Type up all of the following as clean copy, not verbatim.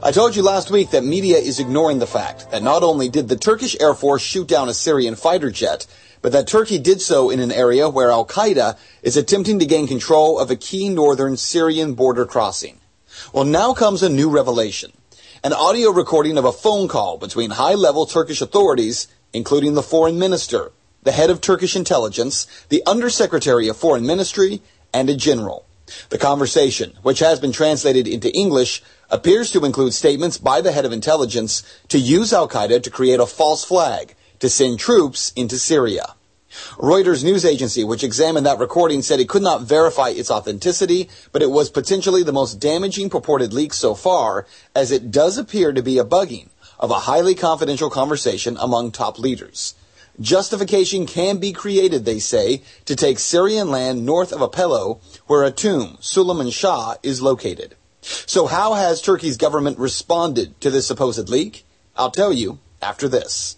I told you last week that media is ignoring the fact that not only did the Turkish Air Force shoot down a Syrian fighter jet, but that Turkey did so in an area where Al-Qaeda is attempting to gain control of a key northern Syrian border crossing. Well, now comes a new revelation. An audio recording of a phone call between high-level Turkish authorities, including the foreign minister, the head of Turkish intelligence, the undersecretary of foreign ministry, and a general. The conversation, which has been translated into English, appears to include statements by the head of intelligence to use Al-Qaeda to create a false flag to send troops into Syria. Reuters news agency, which examined that recording, said it could not verify its authenticity, but it was potentially the most damaging purported leak so far, as it does appear to be a bugging of a highly confidential conversation among top leaders. Justification can be created, they say, to take Syrian land north of Aleppo, where a tomb, Suleiman Shah, is located. So how has Turkey's government responded to this supposed leak? I'll tell you after this.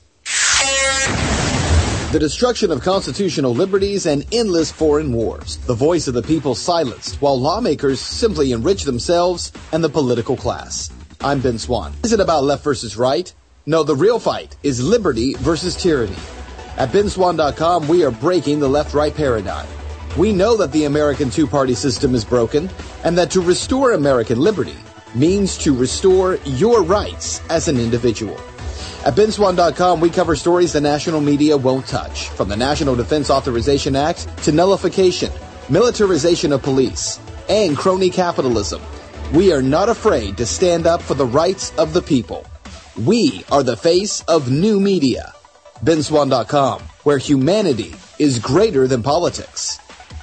The destruction of constitutional liberties and endless foreign wars. The voice of the people silenced, while lawmakers simply enrich themselves and the political class. I'm Ben Swan. Is it about left versus right? No, the real fight is liberty versus tyranny. At benswan.com, we are breaking the left-right paradigm. We know that the American two-party system is broken, and that to restore American liberty means to restore your rights as an individual. At benswan.com, we cover stories the national media won't touch, from the National Defense Authorization Act to nullification, militarization of police, and crony capitalism. We are not afraid to stand up for the rights of the people. We are the face of new media. benswan.com, where humanity is greater than politics.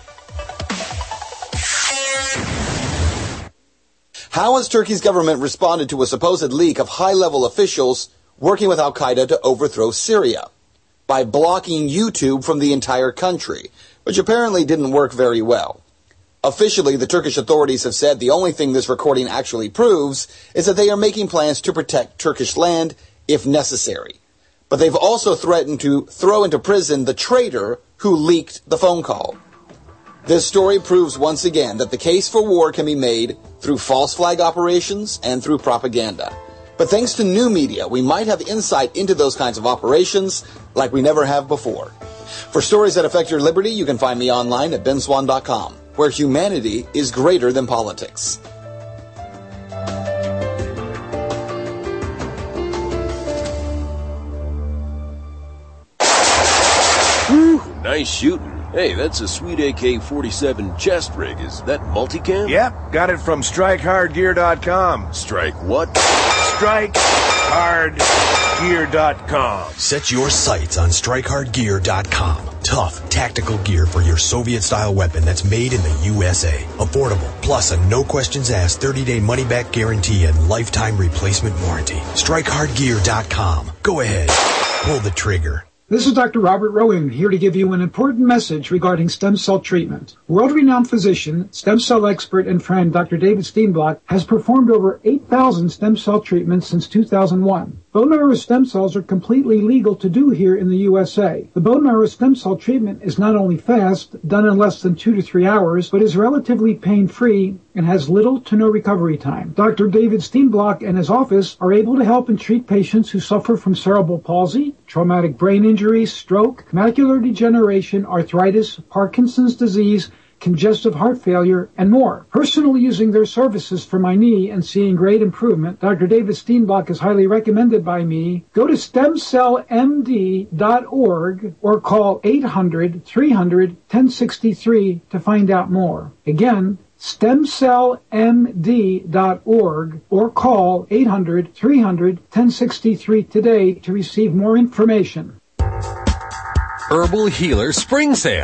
How has Turkey's government responded to a supposed leak of high-level officials working with Al-Qaeda to overthrow Syria? By blocking YouTube from the entire country, which apparently didn't work very well. Officially, the Turkish authorities have said the only thing this recording actually proves is that they are making plans to protect Turkish land if necessary. But they've also threatened to throw into prison the traitor who leaked the phone call. This story proves once again that the case for war can be made through false flag operations and through propaganda. But thanks to new media, we might have insight into those kinds of operations like we never have before. For stories that affect your liberty, you can find me online at benswan.com, where humanity is greater than politics. Whew, nice shooting. Hey, that's a sweet AK-47 chest rig. Is that multicam? Yep, got it from StrikeHardGear.com. Strike what? StrikeHardGear.com. Set your sights on StrikeHardGear.com. Tough, tactical gear for your Soviet-style weapon that's made in the USA. Affordable, plus a no-questions-asked 30-day money-back guarantee and lifetime replacement warranty. StrikeHardGear.com. Go ahead. Pull the trigger. This is Dr. Robert Rowan, here to give you an important message regarding stem cell treatment. World-renowned physician, stem cell expert, and friend Dr. David Steenblock has performed over 8,000 stem cell treatments since 2001. Bone marrow stem cells are completely legal to do here in the USA. The bone marrow stem cell treatment is not only fast, done in less than 2 to 3 hours, but is relatively pain-free and has little to no recovery time. Dr. David Steenblock and his office are able to help and treat patients who suffer from cerebral palsy, traumatic brain injury, stroke, macular degeneration, arthritis, Parkinson's disease, congestive heart failure, and more. Personally using their services for my knee and seeing great improvement, Dr. David Steenblock is highly recommended by me. Go to stemcellmd.org or call 800-300-1063 to find out more. Again, stemcellmd.org or call 800-300-1063 today to receive more information. Herbal Healer Spring Sale.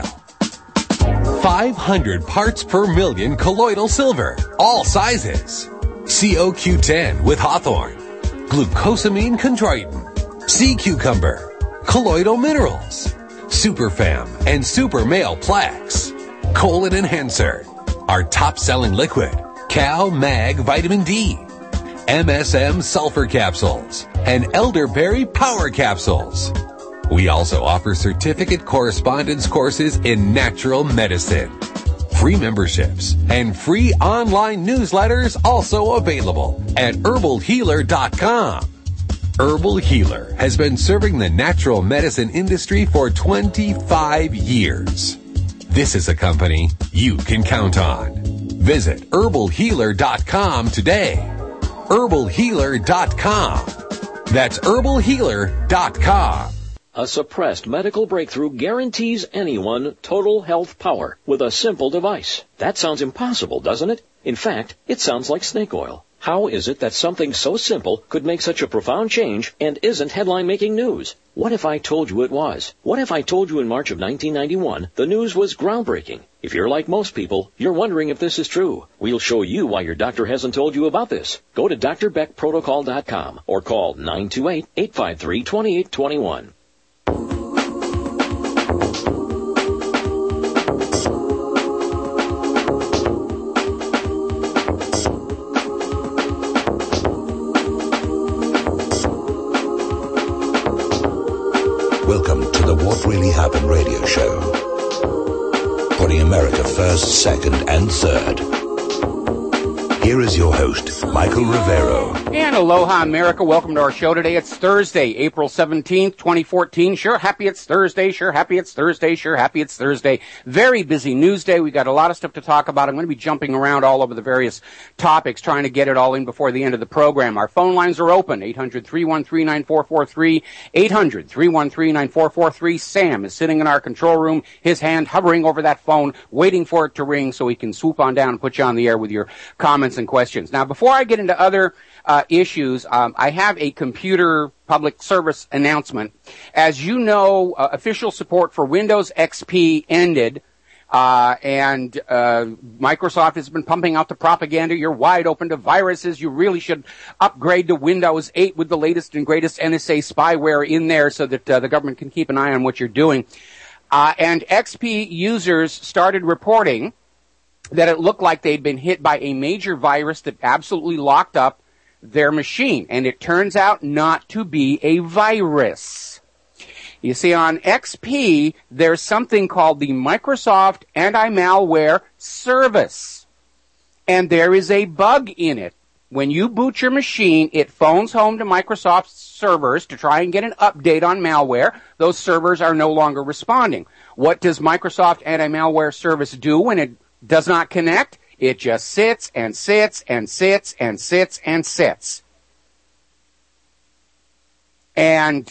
500 parts per million colloidal silver, all sizes. COQ10 with hawthorn, glucosamine chondroitin, sea cucumber, colloidal minerals, superfam and super male plaques, colon enhancer, our top-selling liquid, Cal Mag Vitamin D, MSM sulfur capsules, and elderberry power capsules. We also offer certificate correspondence courses in natural medicine. free memberships, and free online newsletters also available at herbalhealer.com. Herbal Healer has been serving the natural medicine industry for 25 years. This is a company you can count on. Visit herbalhealer.com today. herbalhealer.com. That's herbalhealer.com. A suppressed medical breakthrough guarantees anyone total health power with a simple device. That sounds impossible, doesn't it? In fact, it sounds like snake oil. How is it that something so simple could make such a profound change and isn't headline-making news? What if I told you it was? What if I told you in March of 1991 the news was groundbreaking? If you're like most people, you're wondering if this is true. We'll show you why your doctor hasn't told you about this. Go to drbeckprotocol.com or call 928-853-2821. Welcome to the What Really Happened radio show. Putting America first, second, and third. Here is your host, Michael Rivero. And aloha, America. Welcome to our show today. It's Thursday, April 17th, 2014. Sure happy it's Thursday. Sure happy it's Thursday. Sure happy it's Thursday. Very busy news day. We've got a lot of stuff to talk about. I'm going to be jumping around all over the various topics, trying to get it all in before the end of the program. Our phone lines are open, 800-313-9443, 800-313-9443. Sam is sitting in our control room, his hand hovering over that phone, waiting for it to ring so he can swoop on down and put you on the air with your comments and questions. Now, before I get into other issues, I have a computer public service announcement. As you know, official support for Windows XP ended, and Microsoft has been pumping out the propaganda. You're wide open to viruses. You really should upgrade to Windows 8 with the latest and greatest NSA spyware in there so that the government can keep an eye on what you're doing. And XP users started reporting that it looked like they'd been hit by a major virus that absolutely locked up their machine. And it turns out not to be a virus. You see, on XP, there's something called the Microsoft Anti-Malware Service. And there is a bug in it. When you boot your machine, it phones home to Microsoft's servers to try and get an update on malware. Those servers are no longer responding. What does Microsoft Anti-Malware Service do when it does not connect? It just sits and sits and sits and sits and sits. And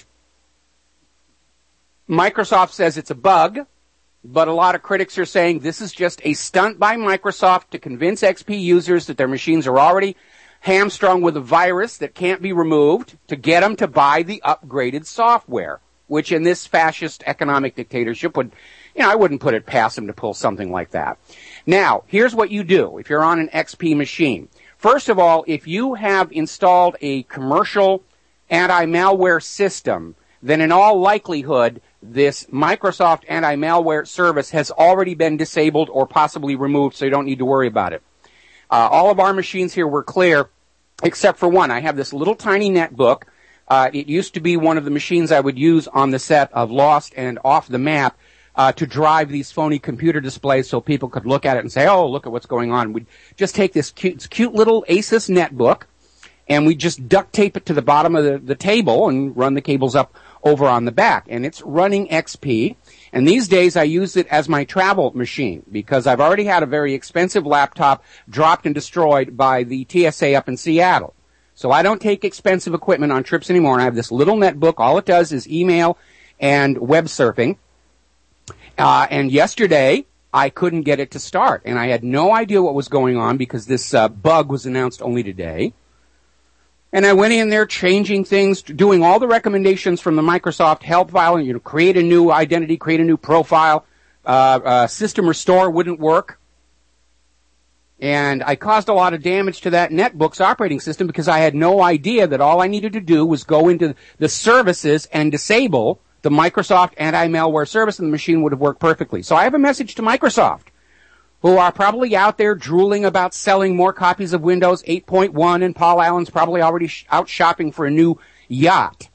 Microsoft says it's a bug, but a lot of critics are saying this is just a stunt by Microsoft to convince XP users that their machines are already hamstrung with a virus that can't be removed, to get them to buy the upgraded software, which in this fascist economic dictatorship would, I wouldn't put it past them to pull something like that. Now, here's what you do if you're on an XP machine. First of all, if you have installed a commercial anti-malware system, then in all likelihood, this Microsoft Anti-Malware Service has already been disabled or possibly removed, so you don't need to worry about it. All of our machines here were clear, except for one. I have this little tiny netbook. It used to be one of the machines I would use on the set of Lost and Off the Map to drive these phony computer displays so people could look at it and say, oh, look at what's going on. We'd just take this cute little Asus netbook, and we just duct tape it to the bottom of the table and run the cables up over on the back. And it's running XP. And these days I use it as my travel machine because I've already had a very expensive laptop dropped and destroyed by the TSA up in Seattle. So I don't take expensive equipment on trips anymore. And I have this little netbook. All it does is email and web surfing. And yesterday, I couldn't get it to start. And I had no idea what was going on because this bug was announced only today. And I went in there changing things, doing all the recommendations from the Microsoft help file, create a new identity, create a new profile. System restore wouldn't work. And I caused a lot of damage to that netbook's operating system because I had no idea that all I needed to do was go into the services and disable the Microsoft Anti-Malware Service, and the machine would have worked perfectly. So I have a message to Microsoft, who are probably out there drooling about selling more copies of Windows 8.1, and Paul Allen's probably already out shopping for a new yacht.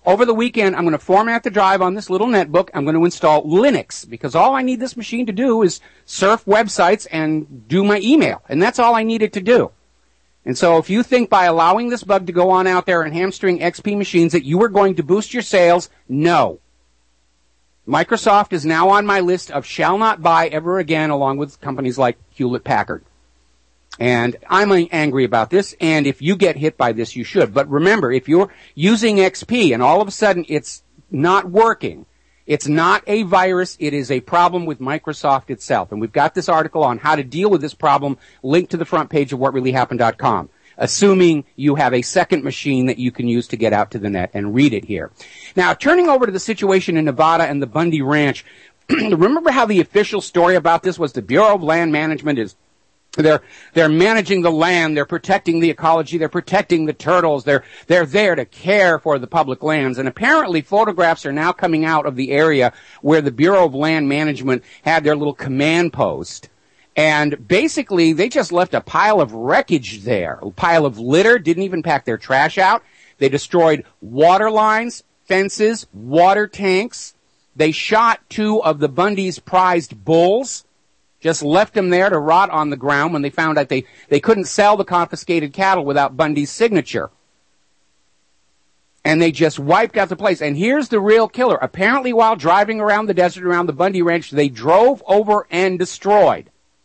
Over the weekend, I'm going to format the drive on this little netbook. I'm going to install Linux, because all I need this machine to do is surf websites and do my email. And that's all I need it to do. And so if you think by allowing this bug to go on out there and hamstring XP machines that you are going to boost your sales, no. Microsoft is now on my list of shall not buy ever again, along with companies like Hewlett-Packard. And I'm angry about this, and if you get hit by this, you should. But remember, if you're using XP and all of a sudden it's not working, it's not a virus, it is a problem with Microsoft itself. And we've got this article on how to deal with this problem linked to the front page of whatreallyhappened.com, assuming you have a second machine that you can use to get out to the net and read it here. Now, turning over to the situation in Nevada and the Bundy Ranch, remember how the official story about this was the Bureau of Land Management is they're managing the land, they're protecting the ecology, they're protecting the turtles, they're there to care for the public lands. And apparently photographs are now coming out of the area where the Bureau of Land Management had their little command post. And basically they just left a pile of wreckage there, a pile of litter, didn't even pack their trash out. They destroyed water lines, fences, water tanks. They shot 2 of the Bundy's prized bulls. Just left them there to rot on the ground when they found out they couldn't sell the confiscated cattle without Bundy's signature. And they just wiped out the place. And here's the real killer. Apparently while driving around the desert around the Bundy Ranch, they drove over and destroyed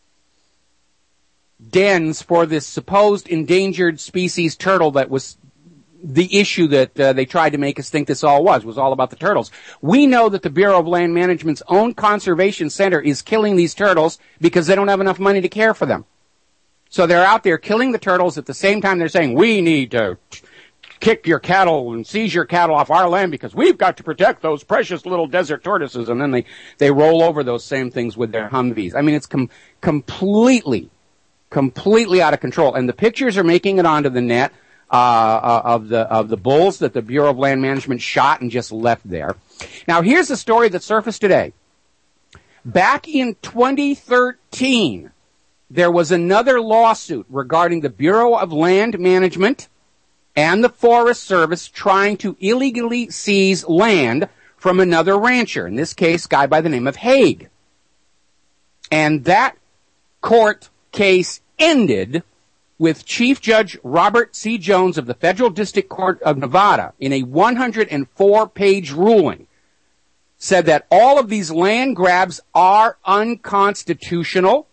dens for this supposed endangered species turtle that was the issue that they tried to make us think this all was all about the turtles. We know that the Bureau of Land Management's own conservation center is killing these turtles because they don't have enough money to care for them. So they're out there killing the turtles at the same time they're saying, we need to kick your cattle and seize your cattle off our land because we've got to protect those precious little desert tortoises. And then they roll over those same things with their Humvees. I mean, it's completely out of control. And the pictures are making it onto the net. Of the bulls that the Bureau of Land Management shot and just left there. Now, here's a story that surfaced today. Back in 2013, there was another lawsuit regarding the Bureau of Land Management and the Forest Service trying to illegally seize land from another rancher, in this case, a guy by the name of Haig. And that court case ended with Chief Judge Robert C. Jones of the Federal District Court of Nevada in a 104-page ruling said that all of these land grabs are unconstitutional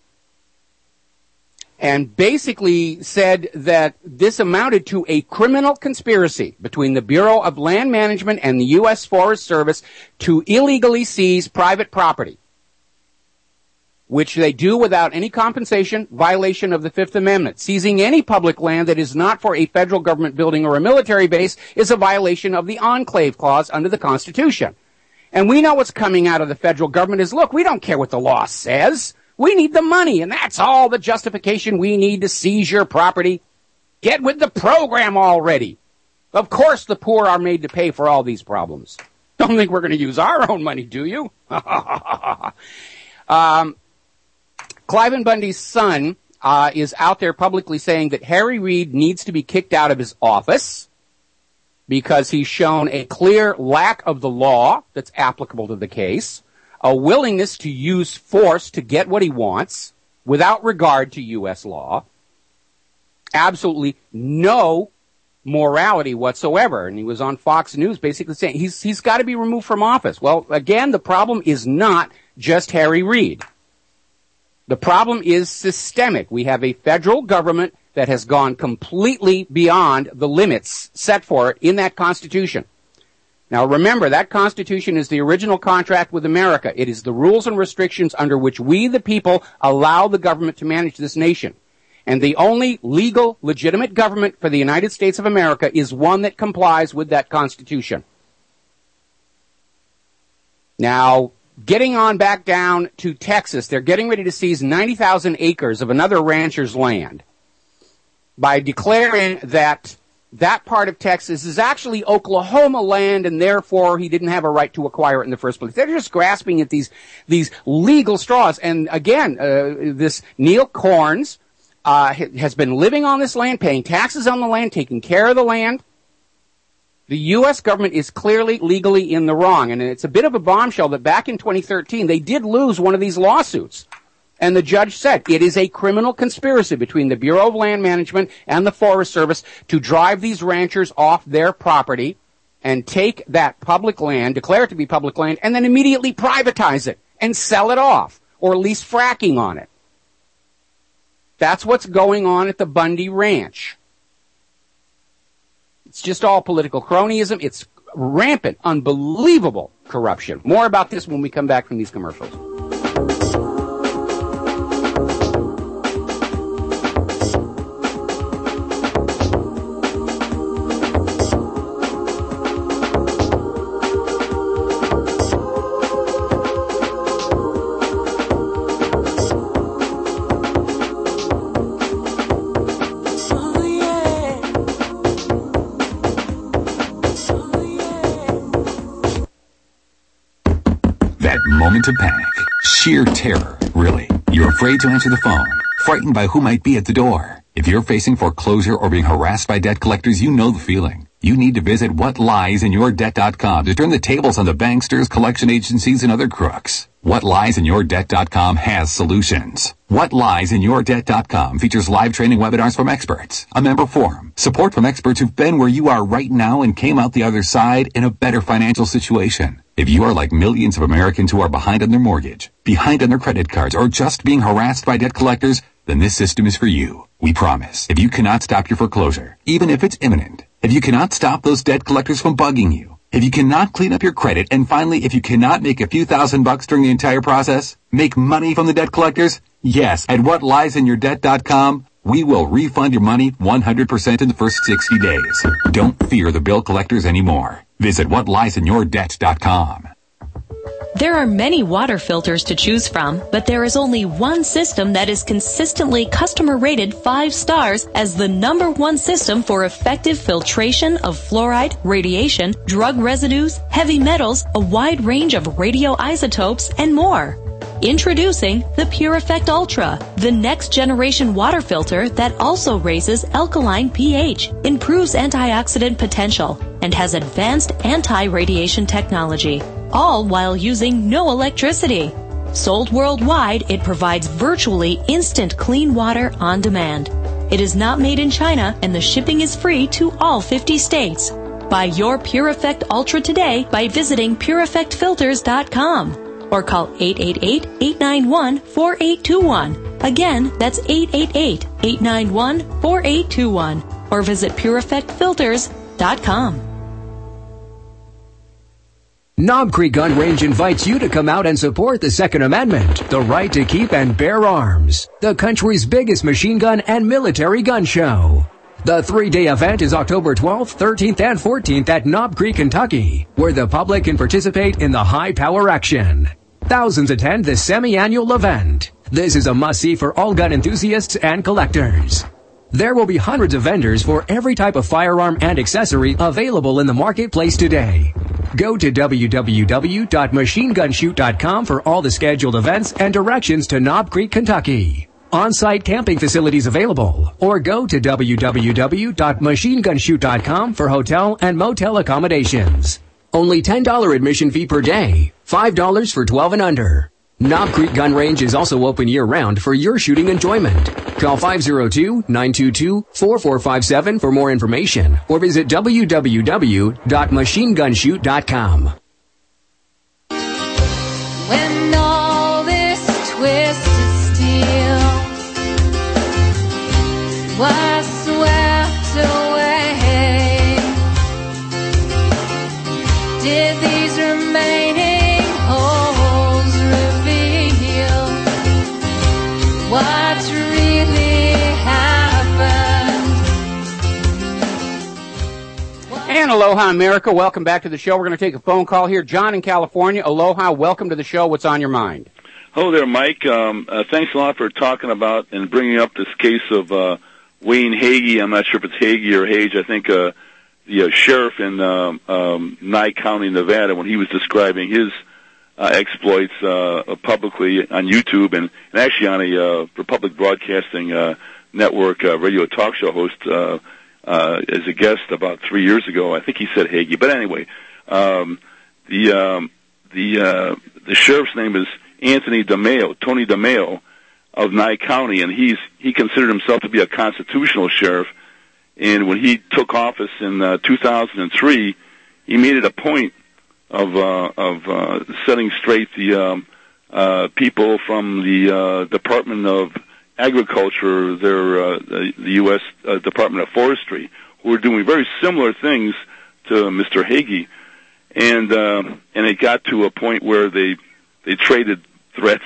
and basically said that this amounted to a criminal conspiracy between the Bureau of Land Management and the U.S. Forest Service to illegally seize private property, which they do without any compensation, violation of the Fifth Amendment. Seizing any public land that is not for a federal government building or a military base is a violation of the Enclave Clause under the Constitution. And we know what's coming out of the federal government is, look, we don't care what the law says. We need the money, and that's all the justification we need to seize your property. Get with the program already. Of course the poor are made to pay for all these problems. Don't think we're going to use our own money, do you? Cliven Bundy's son is out there publicly saying that Harry Reid needs to be kicked out of his office because he's shown a clear lack of the law that's applicable to the case, a willingness to use force to get what he wants without regard to U.S. law, absolutely no morality whatsoever. And he was on Fox News basically saying he's got to be removed from office. Well, again, the problem is not just Harry Reid. The problem is systemic. We have a federal government that has gone completely beyond the limits set for it in that Constitution. Now remember, that Constitution is the original contract with America. It is the rules and restrictions under which we, the people, allow the government to manage this nation. And the only legal, legitimate government for the United States of America is one that complies with that Constitution. Now, getting on back down to Texas, they're getting ready to seize 90,000 acres of another rancher's land by declaring that that part of Texas is actually Oklahoma land, and therefore he didn't have a right to acquire it in the first place. They're just grasping at these legal straws. And again, this Neil Corns has been living on this land, paying taxes on the land, taking care of the land. The U.S. government is clearly legally in the wrong, and it's a bit of a bombshell that back in 2013 they did lose one of these lawsuits. And the judge said it is a criminal conspiracy between the Bureau of Land Management and the Forest Service to drive these ranchers off their property and take that public land, declare it to be public land, and then immediately privatize it and sell it off, or lease fracking on it. That's what's going on at the Bundy Ranch. It's just all political cronyism. It's rampant, unbelievable corruption. More about this when we come back from these commercials. Moment of panic. Sheer terror, really. You're afraid to answer the phone. Frightened by who might be at the door. If you're facing foreclosure or being harassed by debt collectors, you know the feeling. You need to visit whatliesInYourDebt.com to turn the tables on the banksters, collection agencies, and other crooks. WhatLiesInYourDebt.com has solutions. WhatLiesInYourDebt.com features live training webinars from experts, a member forum, support from experts who've been where you are right now and came out the other side in a better financial situation. If you are like millions of Americans who are behind on their mortgage, behind on their credit cards, or just being harassed by debt collectors, then this system is for you. We promise. If you cannot stop your foreclosure, even if it's imminent, if you cannot stop those debt collectors from bugging you, if you cannot clean up your credit, and finally, if you cannot make a few $1,000s during the entire process, make money from the debt collectors, yes, at WhatLiesInYourDebt.com, we will refund your money 100% in the first 60 days. Don't fear the bill collectors anymore. Visit WhatLiesInYourDebt.com. There are many water filters to choose from, but there is only one system that is consistently customer rated 5 stars as the #1 system for effective filtration of fluoride, radiation, drug residues, heavy metals, a wide range of radioisotopes, and more. Introducing the Pure Effect Ultra, the next generation water filter that also raises alkaline pH, improves antioxidant potential, and has advanced anti-radiation technology, all while using no electricity. Sold worldwide, it provides virtually instant clean water on demand. It is not made in China, and the shipping is free to all 50 states. Buy your Pure Effect Ultra today by visiting PureEffectFilters.com. or call 888-891-4821. Again, that's 888-891-4821. Or visit PureEffectFilters.com. Knob Creek Gun Range invites you to come out and support the Second Amendment, the right to keep and bear arms, the country's biggest machine gun and military gun show. The 3-day event is October 12th, 13th, and 14th at Knob Creek, Kentucky, where the public can participate in the high-power action. Thousands attend the semi-annual event. This is a must-see for all gun enthusiasts and collectors. There will be hundreds of vendors for every type of firearm and accessory available in the marketplace today. Go to www.machinegunshoot.com for all the scheduled events and directions to Knob Creek, Kentucky. On-site camping facilities available, or go to www.machinegunshoot.com for hotel and motel accommodations. Only $10 admission fee per day, $5 for 12 and under. Knob Creek Gun Range is also open year-round for your shooting enjoyment. Call 502-922-4457 for more information, or visit www.machinegunshoot.com. When all this twisted steel was swept away, did these remaining holes reveal what really happened? And aloha, America. Welcome back to the show. We're going to take a phone call here. John in California. Aloha. Welcome to the show. What's on your mind? Hello there, Mike. Thanks a lot for talking about and bringing up this case of Wayne Hagee. I'm not sure if it's Hagee or Hage. I think the sheriff in Nye County, Nevada, when he was describing his exploits publicly on YouTube and actually on a for public broadcasting network radio talk show host as a guest about 3 years ago. I think he said Hagee, but anyway, the sheriff's name is Anthony DeMeo, Tony DeMeo of Nye County, and he considered himself to be a constitutional sheriff. And when he took office in 2003, he made it a point of setting straight the people from the Department of Agriculture, the U.S. Department of Forestry, who were doing very similar things to Mr. Hagee, and it got to a point where they traded threats.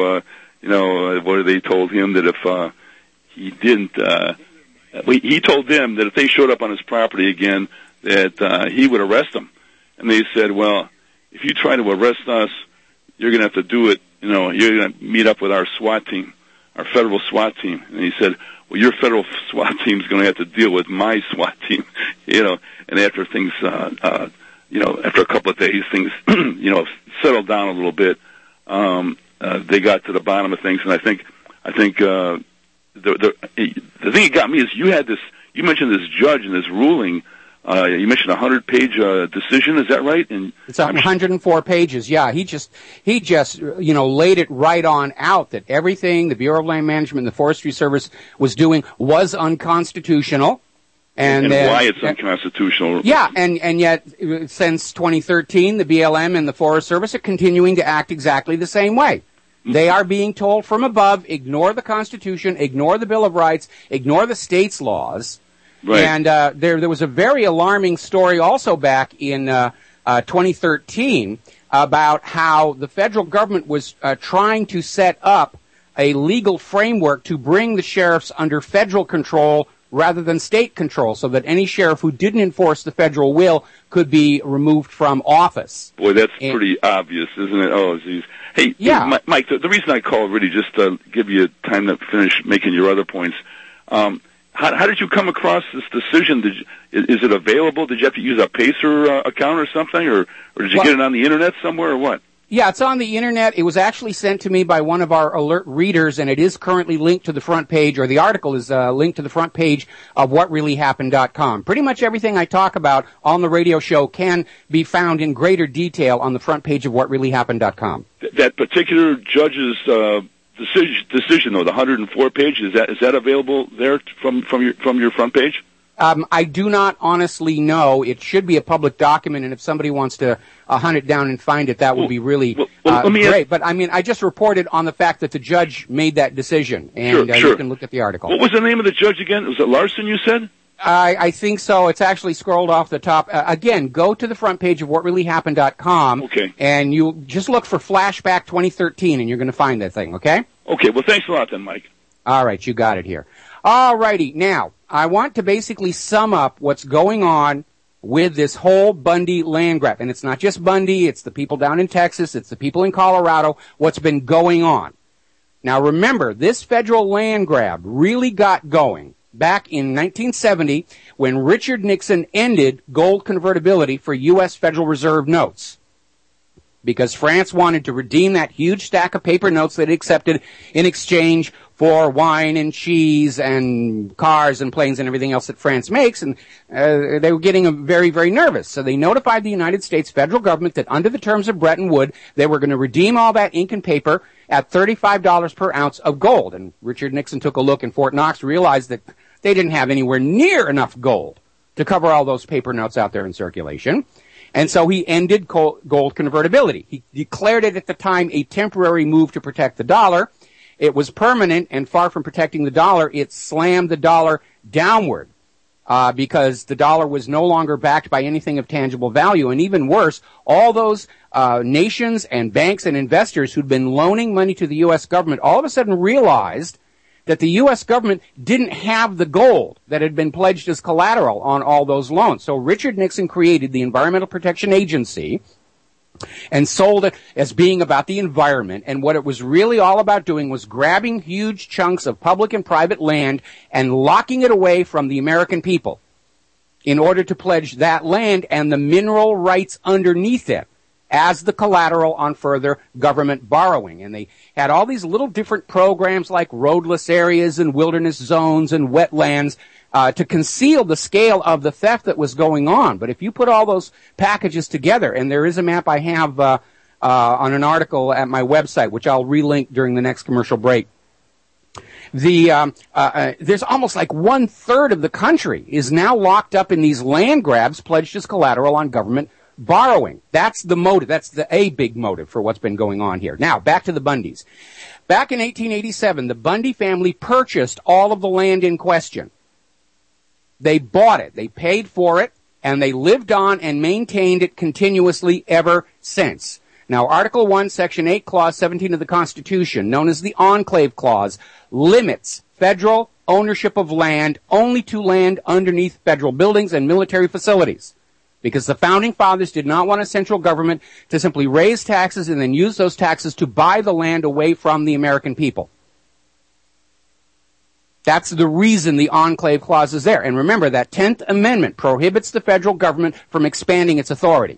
Where they told him that if he didn't, he told them that if they showed up on his property again, that he would arrest them. And they said, well, if you try to arrest us, you're going to have to do it, you're going to meet up with our SWAT team, our federal SWAT team. And he said, well, your federal SWAT team is going to have to deal with my SWAT team, and after things, after a couple of days, things, settled down a little bit, they got to the bottom of things. And I think the thing that got me is you mentioned this judge and this ruling. You mentioned a 100-page decision. Is that right? And it's 104 pages. Yeah, he just laid it right on out that everything the Bureau of Land Management and the Forestry Service was doing was unconstitutional. And why it's unconstitutional. Yeah, and yet since 2013, the BLM and the Forest Service are continuing to act exactly the same way. They are being told from above, ignore the Constitution, ignore the Bill of Rights, ignore the state's laws. Right. And there was a very alarming story also back in 2013 about how the federal government was trying to set up a legal framework to bring the sheriffs under federal control rather than state control, so that any sheriff who didn't enforce the federal will could be removed from office. Boy, that's pretty obvious, isn't it? Oh, geez. Hey, yeah. Mike, the reason I called really just to give you time to finish making your other points. How did you come across this decision? Is it available? Did you have to use a Pacer account or something, or did you get it on the internet somewhere, or what? Yeah, it's on the internet. It was actually sent to me by one of our alert readers, and it is currently linked to the front page, or the article is linked to the front page of whatreallyhappened.com. Pretty much everything I talk about on the radio show can be found in greater detail on the front page of whatreallyhappened.com. That particular judge's decision, though, the 104 pages, is that available there from your front page? I do not honestly know. It should be a public document, and if somebody wants to hunt it down and find it, that would be really great. But, I just reported on the fact that the judge made that decision, and sure. You can look at the article. What was the name of the judge again? Was it Larson, you said? I think so. It's actually scrolled off the top. Again, go to the front page of whatreallyhappened.com, and you just look for Flashback 2013, and you're going to find that thing, okay? Okay, well, thanks a lot then, Mike. All right, you got it here. All righty, now, I want to basically sum up what's going on with this whole Bundy land grab. And it's not just Bundy, it's the people down in Texas, it's the people in Colorado, what's been going on. Now remember, this federal land grab really got going back in 1970 when Richard Nixon ended gold convertibility for U.S. Federal Reserve notes. Because France wanted to redeem that huge stack of paper notes that it accepted in exchange for wine and cheese and cars and planes and everything else that France makes, and they were getting very, very nervous. So they notified the United States federal government that under the terms of Bretton Woods, they were going to redeem all that ink and paper at $35 per ounce of gold. And Richard Nixon took a look in Fort Knox, realized that they didn't have anywhere near enough gold to cover all those paper notes out there in circulation. And so he ended gold convertibility. He declared it at the time a temporary move to protect the dollar. It was permanent, and far from protecting the dollar, it slammed the dollar downward because the dollar was no longer backed by anything of tangible value. And even worse, all those nations and banks and investors who'd been loaning money to the U.S. government all of a sudden realized that the U.S. government didn't have the gold that had been pledged as collateral on all those loans. So Richard Nixon created the Environmental Protection Agency and sold it as being about the environment. And what it was really all about doing was grabbing huge chunks of public and private land and locking it away from the American people in order to pledge that land and the mineral rights underneath it as the collateral on further government borrowing. And they had all these little different programs like roadless areas and wilderness zones and wetlands to conceal the scale of the theft that was going on. But if you put all those packages together, and there is a map I have on an article at my website, which I'll relink during the next commercial break, there's almost like 1/3 of the country is now locked up in these land grabs pledged as collateral on government borrowing. That's the motive. That's a big motive for what's been going on here. Now, back to the Bundys. Back in 1887, the Bundy family purchased all of the land in question. They bought it, they paid for it, and they lived on and maintained it continuously ever since. Now, Article 1, Section 8, Clause 17 of the Constitution, known as the Enclave Clause, limits federal ownership of land only to land underneath federal buildings and military facilities, because the Founding Fathers did not want a central government to simply raise taxes and then use those taxes to buy the land away from the American people. That's the reason the Enclave Clause is there. And remember, that 10th Amendment prohibits the federal government from expanding its authority.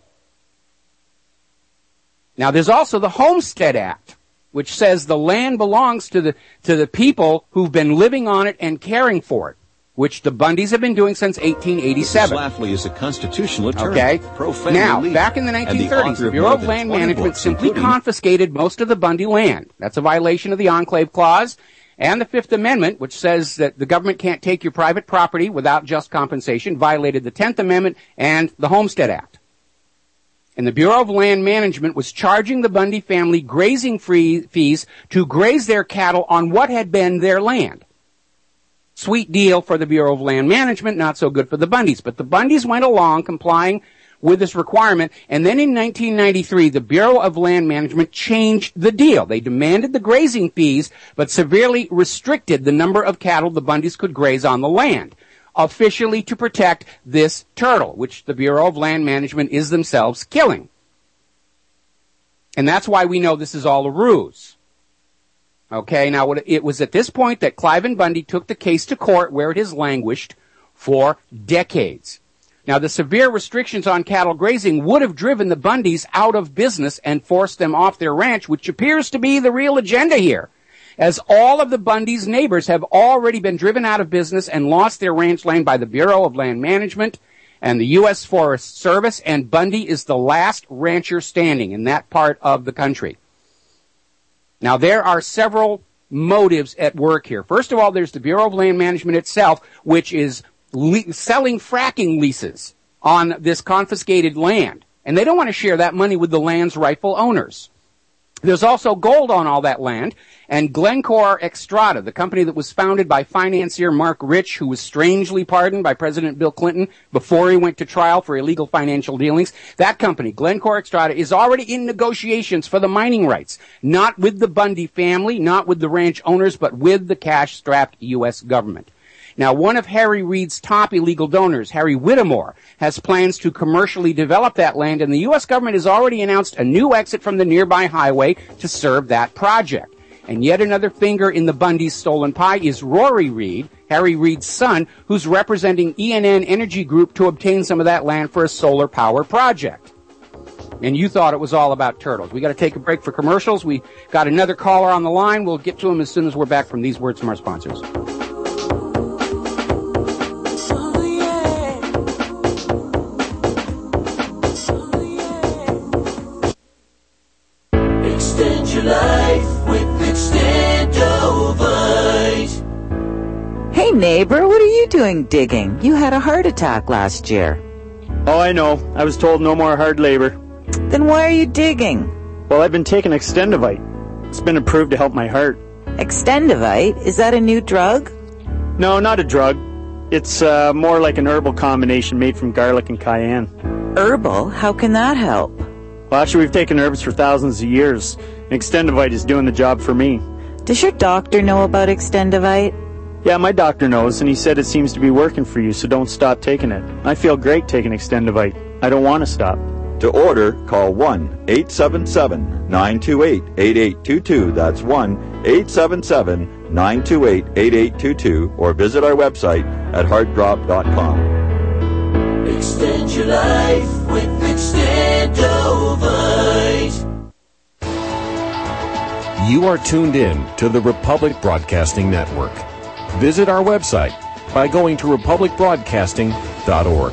Now, there's also the Homestead Act, which says the land belongs to the people who've been living on it and caring for it, which the Bundys have been doing since 1887. Schlafly is a constitutional attorney. Okay. Pro-family Now, leader, back in the 1930s, the Bureau of Land Management simply confiscated most of the Bundy land. That's a violation of the Enclave Clause and the Fifth Amendment, which says that the government can't take your private property without just compensation, violated the 10th Amendment and the Homestead Act. And the Bureau of Land Management was charging the Bundy family grazing fees to graze their cattle on what had been their land. Sweet deal for the Bureau of Land Management, not so good for the Bundys. But the Bundys went along complying with this requirement, and then in 1993, the Bureau of Land Management changed the deal. They demanded the grazing fees, but severely restricted the number of cattle the Bundys could graze on the land, officially to protect this turtle, which the Bureau of Land Management is themselves killing. And that's why we know this is all a ruse. Okay, now it was at this point that Cliven Bundy took the case to court, where it has languished for decades. Now, the severe restrictions on cattle grazing would have driven the Bundys out of business and forced them off their ranch, which appears to be the real agenda here, as all of the Bundys' neighbors have already been driven out of business and lost their ranch land by the Bureau of Land Management and the U.S. Forest Service, and Bundy is the last rancher standing in that part of the country. Now, there are several motives at work here. First of all, there's the Bureau of Land Management itself, which is selling fracking leases on this confiscated land. And they don't want to share that money with the land's rightful owners. There's also gold on all that land, and Glencore Xstrata, the company that was founded by financier Mark Rich, who was strangely pardoned by President Bill Clinton before he went to trial for illegal financial dealings, that company, Glencore Xstrata, is already in negotiations for the mining rights, not with the Bundy family, not with the ranch owners, but with the cash-strapped U.S. government. Now, one of Harry Reid's top illegal donors, Harry Whittemore, has plans to commercially develop that land, and the U.S. government has already announced a new exit from the nearby highway to serve that project. And yet another finger in the Bundy's stolen pie is Rory Reid, Harry Reid's son, who's representing ENN Energy Group to obtain some of that land for a solar power project. And you thought it was all about turtles. We got to take a break for commercials. We got another caller on the line. We'll get to him as soon as we're back from these words from our sponsors. Extend your life with Extendovite. Hey neighbor, what are you doing digging? You had a heart attack last year. Oh, I know. I was told no more hard labor. Then why are you digging? Well, I've been taking Extendovite. It's been approved to help my heart. Extendovite? Is that a new drug? No, not a drug. It's more like an herbal combination made from garlic and cayenne. Herbal? How can that help? Well, actually, we've taken herbs for thousands of years. And Extendovite is doing the job for me. Does your doctor know about Extendovite? Yeah, my doctor knows, and he said it seems to be working for you, so don't stop taking it. I feel great taking Extendovite. I don't want to stop. To order, call 1-877-928-8822. That's 1-877-928-8822. Or visit our website at heartdrop.com. Extend your life with Extendovite. You are tuned in to the Republic Broadcasting Network. Visit our website by going to republicbroadcasting.org.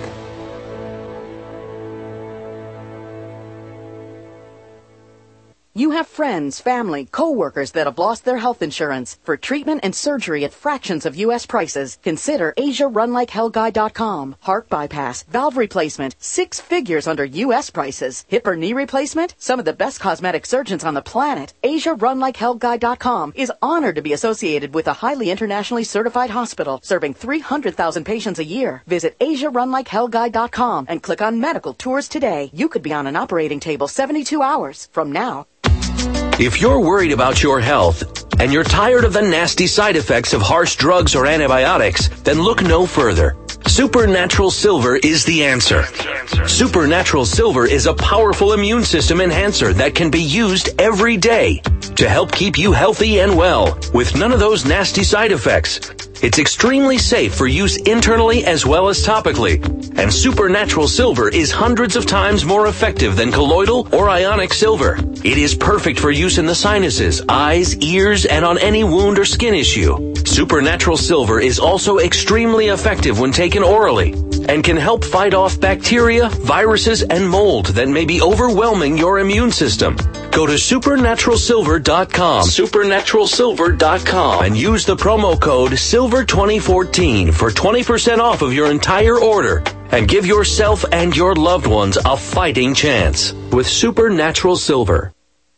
You have friends, family, co-workers that have lost their health insurance. For treatment and surgery at fractions of U.S. prices, consider AsiaRunLikeHellGuy.com. Heart bypass, valve replacement, 6 figures under U.S. prices. Hip or knee replacement, some of the best cosmetic surgeons on the planet. AsiaRunLikeHellGuy.com is honored to be associated with a highly internationally certified hospital serving 300,000 patients a year. Visit AsiaRunLikeHellGuy.com and click on Medical Tours today. You could be on an operating table 72 hours from now. If you're worried about your health and you're tired of the nasty side effects of harsh drugs or antibiotics, then look no further. Supernatural Silver is the answer. Supernatural Silver is a powerful immune system enhancer that can be used every day to help keep you healthy and well with none of those nasty side effects. It's extremely safe for use internally as well as topically. And Supernatural Silver is hundreds of times more effective than colloidal or ionic silver. It is perfect for use in the sinuses, eyes, ears, and on any wound or skin issue. Supernatural Silver is also extremely effective when taken orally and can help fight off bacteria, viruses, and mold that may be overwhelming your immune system. Go to supernaturalsilver.com, supernaturalsilver.com, and use the promo code SILVER2014 for 20% off of your entire order. And give yourself and your loved ones a fighting chance with Supernatural Silver.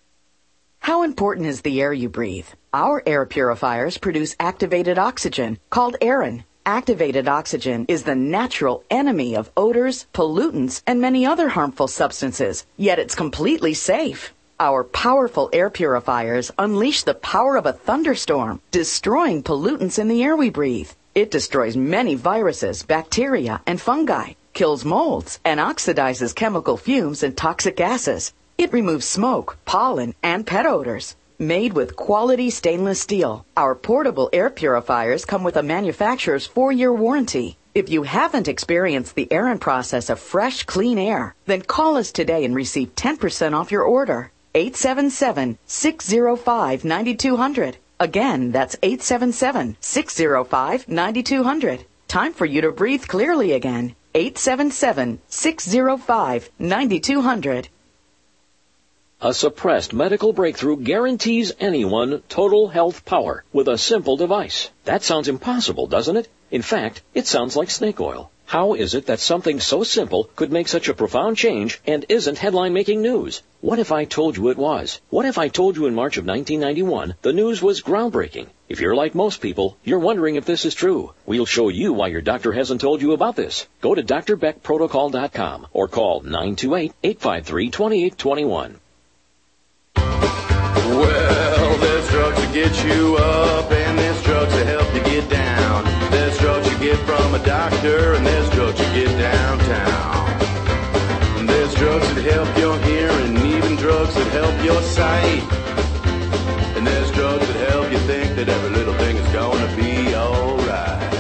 How important is the air you breathe? Our air purifiers produce activated oxygen, called Aerin. Activated oxygen is the natural enemy of odors, pollutants, and many other harmful substances, yet it's completely safe. Our powerful air purifiers unleash the power of a thunderstorm, destroying pollutants in the air we breathe. It destroys many viruses, bacteria, and fungi, kills molds, and oxidizes chemical fumes and toxic gases. It removes smoke, pollen, and pet odors. Made with quality stainless steel, our portable air purifiers come with a manufacturer's 4-year warranty. If you haven't experienced the Aerin process of fresh, clean air, then call us today and receive 10% off your order. 877-605-9200. Again, that's 877-605-9200. Time for you to breathe clearly again. 877-605-9200. A suppressed medical breakthrough guarantees anyone total health power with a simple device. That sounds impossible, doesn't it? In fact, it sounds like snake oil. How is it that something so simple could make such a profound change and isn't headline-making news? What if I told you it was? What if I told you in March of 1991 the news was groundbreaking? If you're like most people, you're wondering if this is true. We'll show you why your doctor hasn't told you about this. Go to drbeckprotocol.com or call 928-853-2821. Well, there's drugs to get you up, and there's drugs to help you get down. There's drugs you get from a doctor, and there's drugs you get downtown. And there's drugs that help your hearing, even drugs that help your sight. And there's drugs that help you think that every little thing is going to be alright.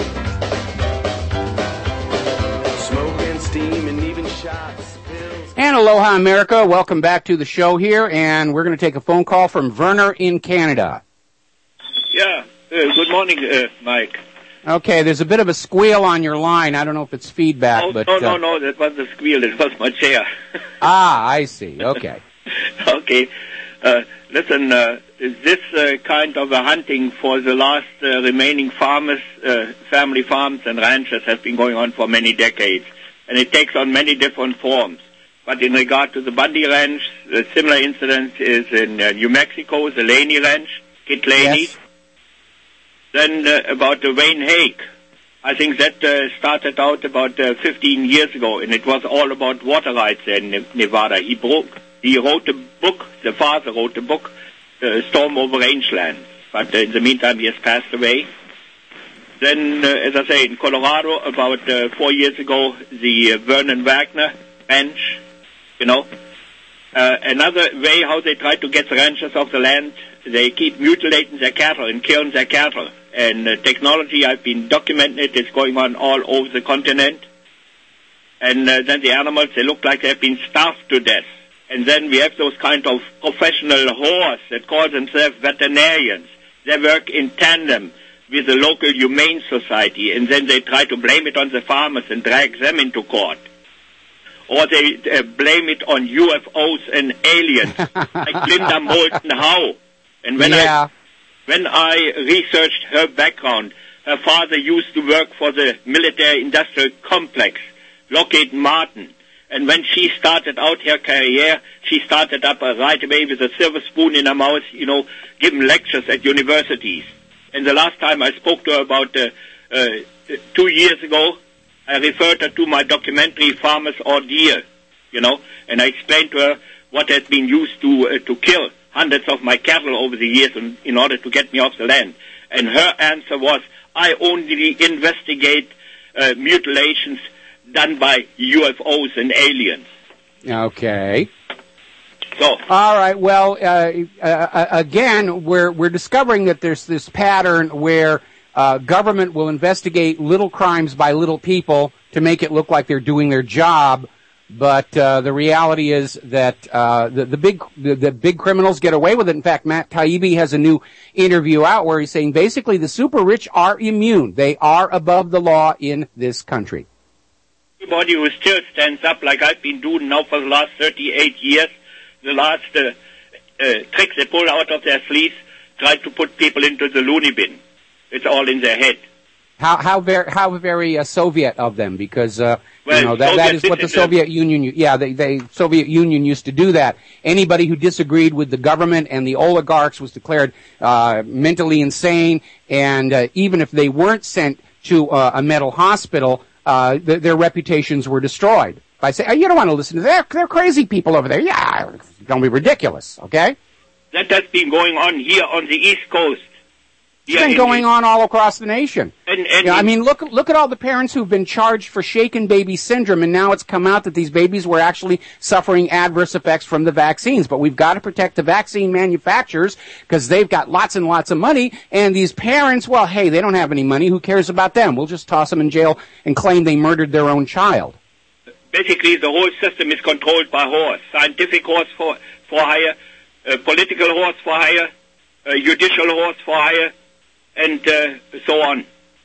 Smoking, steam, and even shots. And aloha, America. Welcome back to the show here, and we're going to take a phone call from Werner in Canada. Yeah, good morning, Mike. Okay, there's a bit of a squeal on your line. I don't know if it's feedback, Oh, but... no, that was the squeal. It was my chair. I see. Okay. Okay. Listen, this kind of a hunting for the last remaining farmers, family farms and ranches has been going on for many decades, and it takes on many different forms. But in regard to the Bundy Ranch, the similar incident is in New Mexico, the Laney Ranch, Kit Laney. Yes. Then about Wayne Hague. I think that started out about 15 years ago, and it was all about water rights in Nevada. He wrote a book, the father wrote a book, Storm Over Rangeland. But in the meantime, he has passed away. Then, as I say, in Colorado, about 4 years ago, the Vernon Wagner Ranch. Another way how they try to get the ranchers off the land, they keep mutilating their cattle and killing their cattle. And technology, I've been documenting it, is going on all over the continent. And then the animals, they look like they've been starved to death. And then we have those kind of professional whores that call themselves veterinarians. They work in tandem with the local humane society, and then they try to blame it on the farmers and drag them into court. Or they blame it on UFOs and aliens, like Linda Moulton Howe. And when I researched her background, her father used to work for the military-industrial complex, Lockheed Martin. And when she started out her career, she started up right away with a silver spoon in her mouth, giving lectures at universities. And the last time I spoke to her about 2 years ago, I referred her to my documentary, Farmer's Ordeal, and I explained to her what has been used to kill hundreds of my cattle over the years in order to get me off the land. And her answer was, I only investigate mutilations done by UFOs and aliens. Okay. So. All right. Well, again, we're discovering that there's this pattern where government will investigate little crimes by little people to make it look like they're doing their job, but the reality is that the big criminals get away with it. In fact, Matt Taibbi has a new interview out where he's saying basically the super rich are immune. They are above the law in this country. Everybody who still stands up like I've been doing now for the last 38 years, the last tricks they pull out of their sleeves, try to put people into the loony bin. It's all in their head. How very Soviet of them, because that is what the Soviet Union. Soviet Union used to do that. Anybody who disagreed with the government and the oligarchs was declared mentally insane, and even if they weren't sent to a mental hospital, their reputations were destroyed by saying, you don't want to listen to them. They're crazy people over there. Yeah, don't be ridiculous, okay? That has been going on here on the East Coast. It's been going on all across the nation. Look at all the parents who've been charged for shaken baby syndrome, and now it's come out that these babies were actually suffering adverse effects from the vaccines. But we've got to protect the vaccine manufacturers because they've got lots and lots of money, and these parents, well, hey, they don't have any money. Who cares about them? We'll just toss them in jail and claim they murdered their own child. Basically, the whole system is controlled by horse. Scientific horse for hire, political horse for hire, judicial horse for hire, and so on.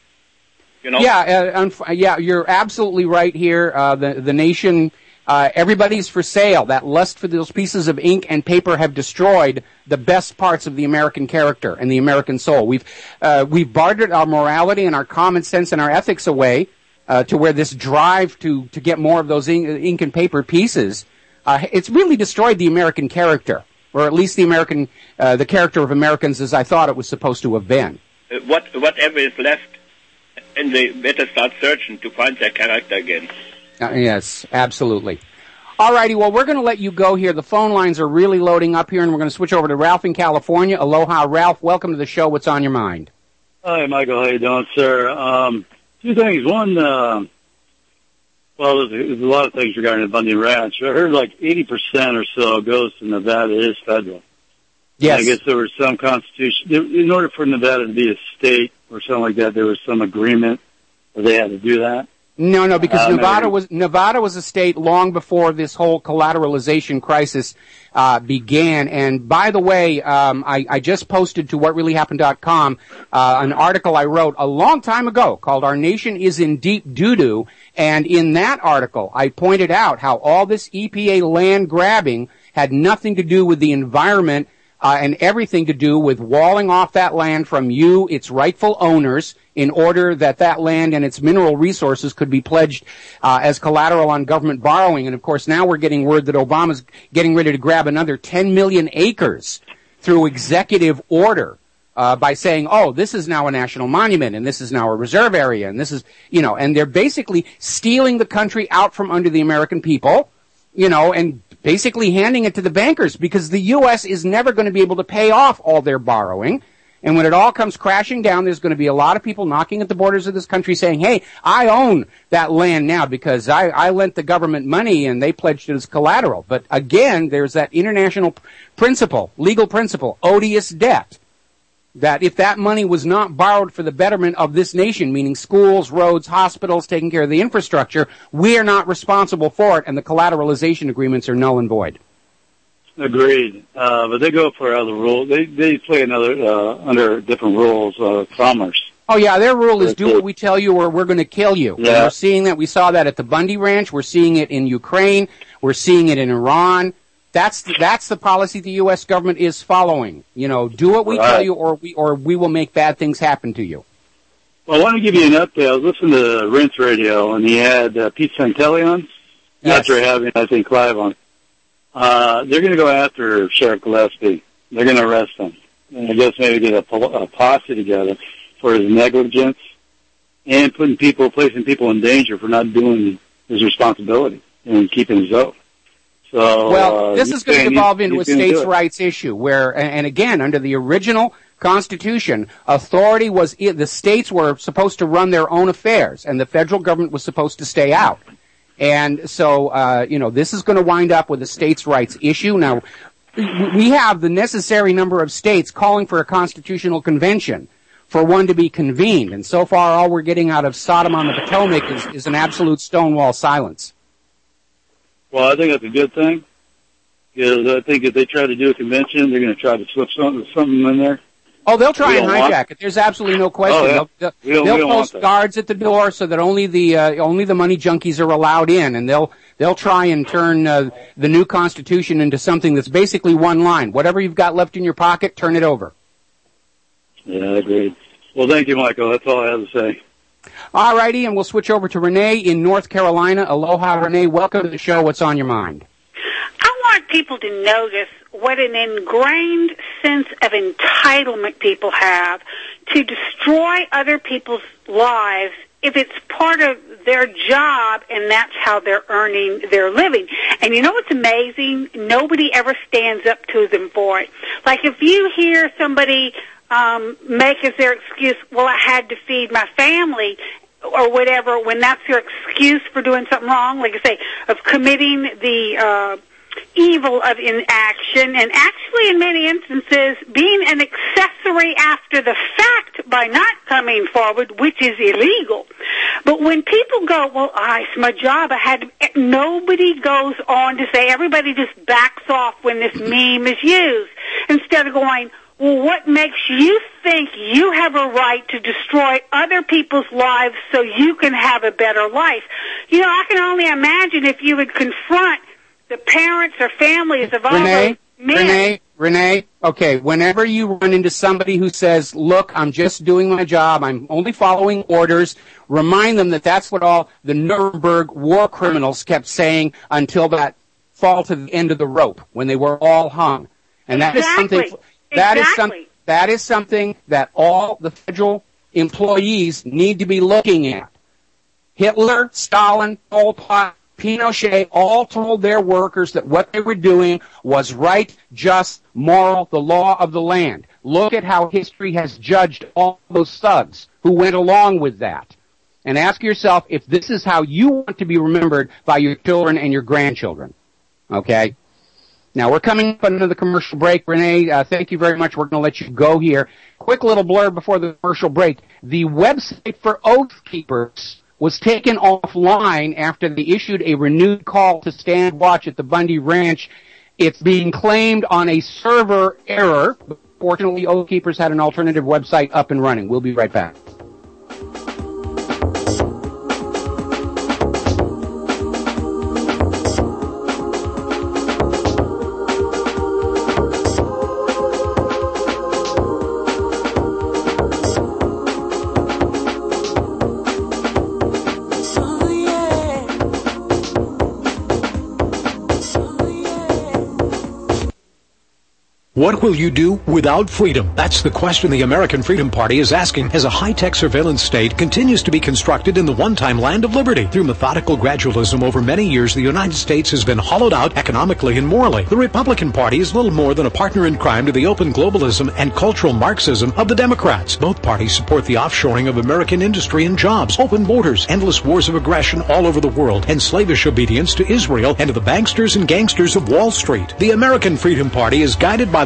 Yeah, you're absolutely right here. The nation, everybody's for sale. That lust for those pieces of ink and paper have destroyed the best parts of the American character and the American soul. We've bartered our morality and our common sense and our ethics away to where this drive to get more of those ink and paper pieces, it's really destroyed the American character, or at least the character of Americans as I thought it was supposed to have been. Whatever is left, and they better start searching to find their character again. Yes, absolutely. All righty, well, we're going to let you go here. The phone lines are really loading up here, and we're going to switch over to Ralph in California. Aloha, Ralph. Welcome to the show. What's on your mind? Hi, Michael. How you doing, sir? Two things. One, there's a lot of things regarding the Bundy Ranch. I heard like 80% or so goes to Nevada is federal. Yes. I guess there was some constitution. In order for Nevada to be a state or something like that, there was some agreement where they had to do that. No, because Nevada was a state long before this whole collateralization crisis began. And by the way, I just posted to whatreallyhappened.com an article I wrote a long time ago called "Our Nation is in Deep Doo-Doo." And in that article, I pointed out how all this EPA land grabbing had nothing to do with the environment and everything to do with walling off that land from you, its rightful owners, in order that that land and its mineral resources could be pledged as collateral on government borrowing. And, of course, now we're getting word that Obama's getting ready to grab another 10 million acres through executive order by saying, this is now a national monument, and this is now a reserve area, and this is, and they're basically stealing the country out from under the American people, and basically handing it to the bankers, because the U.S. is never going to be able to pay off all their borrowing. And when it all comes crashing down, there's going to be a lot of people knocking at the borders of this country saying, hey, I own that land now because I lent the government money and they pledged it as collateral. But again, there's that international principle, legal principle, odious debt. that if that money was not borrowed for the betterment of this nation, meaning schools, roads, hospitals, taking care of the infrastructure, we are not responsible for it, and the collateralization agreements are null and void. Agreed. But they go for other rules. They play under different rules of commerce. Oh, yeah, their rule is do what we tell you or we're going to kill you. Yeah. And we're seeing that. We saw that at the Bundy Ranch. We're seeing it in Ukraine. We're seeing it in Iran. That's the policy the U.S. government is following. You know, do what we tell you or we will make bad things happen to you. Well, I want to give you an update. I was listening to Rinse Radio, and he had Pete Santelli on. Yes. After having, I think, Clive on. They're going to go after Sheriff Gillespie. They're going to arrest him. And I guess maybe get a posse together for his negligence and placing people in danger for not doing his responsibility and keeping his oath. So, well, this is going to evolve into a states' rights issue where, and again, under the original Constitution, authority was, the states were supposed to run their own affairs and the federal government was supposed to stay out. And so, this is going to wind up with a states' rights issue. Now, we have the necessary number of states calling for a constitutional convention for one to be convened. And so far, all we're getting out of Sodom on the Potomac is an absolute stonewall silence. Well, I think that's a good thing, because I think if they try to do a convention, they're going to try to slip something in there. Oh, they'll try and hijack it. There's absolutely no question. They'll post guards at the door so that only the money junkies are allowed in, and they'll try and turn the new Constitution into something that's basically one line. Whatever you've got left in your pocket, turn it over. Yeah, I agree. Well, thank you, Michael. That's all I have to say. All righty, and we'll switch over to Renee in North Carolina. Aloha, Renee. Welcome to the show. What's on your mind? I want people to notice what an ingrained sense of entitlement people have to destroy other people's lives if it's part of their job and that's how they're earning their living. And you know what's amazing? Nobody ever stands up to them for it. Like if you hear somebody make as their excuse, well, I had to feed my family, or whatever, when that's your excuse for doing something wrong, like I say, of committing the evil of inaction, and actually in many instances being an accessory after the fact by not coming forward, which is illegal. But when people go, well, it's my job, I had to, nobody goes on to say, everybody just backs off when this meme is used, instead of going, well, what makes you think you have a right to destroy other people's lives so you can have a better life? You know, I can only imagine if you would confront the parents or families of all those men. Renee, okay, whenever you run into somebody who says, look, I'm just doing my job, I'm only following orders, remind them that that's what all the Nuremberg war criminals kept saying until that fall to the end of the rope, when they were all hung. And that is something... That is something that all the federal employees need to be looking at. Hitler, Stalin, Pol Pot, Pinochet all told their workers that what they were doing was right, just, moral, the law of the land. Look at how history has judged all those thugs who went along with that. And ask yourself if this is how you want to be remembered by your children and your grandchildren. Okay? Now, we're coming up on another commercial break. Renee, thank you very much. We're going to let you go here. Quick little blurb before the commercial break. The website for Oath Keepers was taken offline after they issued a renewed call to stand watch at the Bundy Ranch. It's being claimed on a server error. Fortunately, Oath Keepers had an alternative website up and running. We'll be right back. What will you do without freedom? That's the question the American Freedom Party is asking as a high-tech surveillance state continues to be constructed in the one-time land of liberty. Through methodical gradualism over many years, the United States has been hollowed out economically and morally. The Republican Party is little more than a partner in crime to the open globalism and cultural Marxism of the Democrats. Both parties support the offshoring of American industry and jobs, open borders, endless wars of aggression all over the world, and slavish obedience to Israel and to the banksters and gangsters of Wall Street. The American Freedom Party is guided by the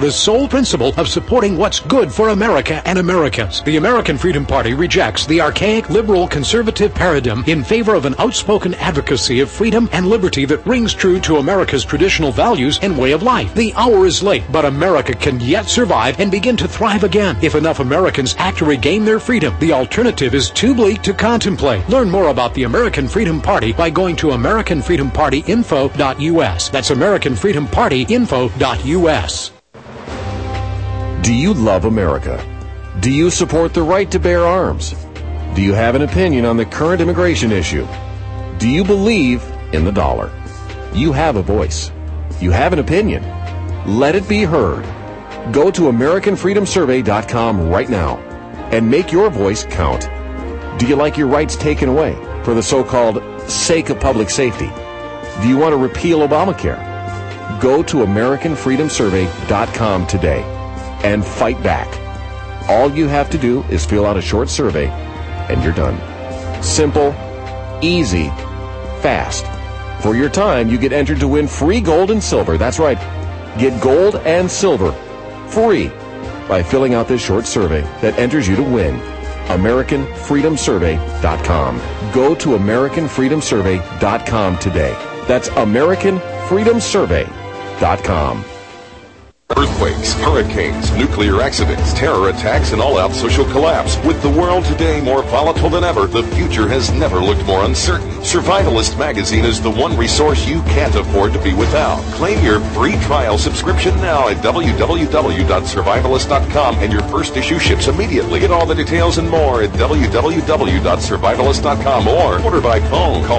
the sole principle of supporting what's good for America and Americans. The American Freedom Party rejects the archaic liberal conservative paradigm in favor of an outspoken advocacy of freedom and liberty that rings true to America's traditional values and way of life. The hour is late, but America can yet survive and begin to thrive again if enough Americans act to regain their freedom. The alternative is too bleak to contemplate. Learn more about the American Freedom Party by going to AmericanFreedomPartyInfo.us. That's AmericanFreedomPartyInfo.us. Do you love America? Do you support the right to bear arms? Do you have an opinion on the current immigration issue? Do you believe in the dollar? You have a voice. You have an opinion. Let it be heard. Go to AmericanFreedomSurvey.com right now and make your voice count. Do you like your rights taken away for the so-called sake of public safety? Do you want to repeal Obamacare? Go to AmericanFreedomSurvey.com today and fight back. All you have to do is fill out a short survey and you're done. Simple, easy, fast. For your time, you get entered to win free gold and silver. That's right. Get gold and silver free by filling out this short survey that enters you to win. AmericanFreedomSurvey.com. Go to AmericanFreedomSurvey.com today. That's AmericanFreedomSurvey.com. Earthquakes, hurricanes, nuclear accidents, terror attacks, and all-out social collapse. With the world today more volatile than ever, the future has never looked more uncertain. Survivalist magazine is the one resource you can't afford to be without. Claim your free trial subscription now at www.survivalist.com, and your first issue ships immediately. Get all the details and more at www.survivalist.com or order by phone. Call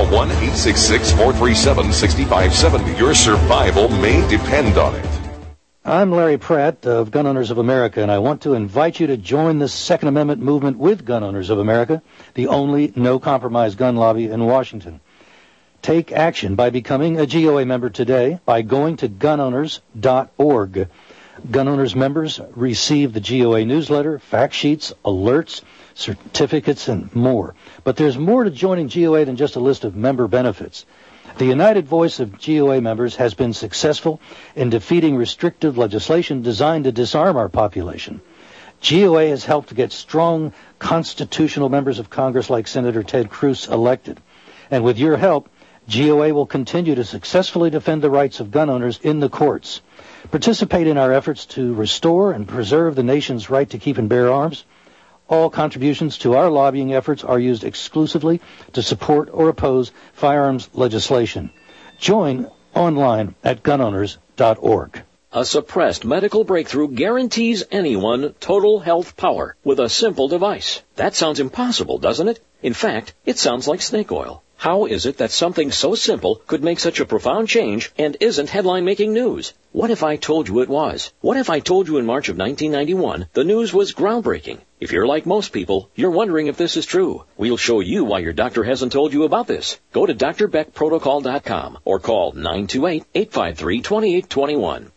1-866-437-6570. Your survival may depend on it. I'm Larry Pratt of Gun Owners of America, and I want to invite you to join the Second Amendment movement with Gun Owners of America, the only no-compromise gun lobby in Washington. Take action by becoming a GOA member today by going to gunowners.org. Gun Owners members receive the GOA newsletter, fact sheets, alerts, certificates, and more. But there's more to joining GOA than just a list of member benefits. The united voice of GOA members has been successful in defeating restrictive legislation designed to disarm our population. GOA has helped to get strong constitutional members of Congress like Senator Ted Cruz elected. And with your help, GOA will continue to successfully defend the rights of gun owners in the courts. Participate in our efforts to restore and preserve the nation's right to keep and bear arms. All contributions to our lobbying efforts are used exclusively to support or oppose firearms legislation. Join online at gunowners.org. A suppressed medical breakthrough guarantees anyone total health power with a simple device. That sounds impossible, doesn't it? In fact, it sounds like snake oil. How is it that something so simple could make such a profound change and isn't headline-making news? What if I told you it was? What if I told you in March of 1991 the news was groundbreaking? If you're like most people, you're wondering if this is true. We'll show you why your doctor hasn't told you about this. Go to drbeckprotocol.com or call 928-853-2821.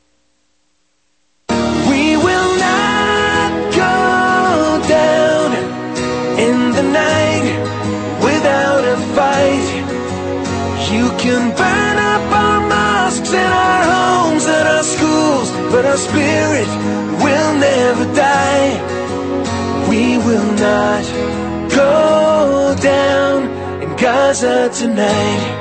We will not go down in the night without a fight. You can burn up our mosques and our homes and our schools, but our spirit will never die. We will not go down in Gaza tonight.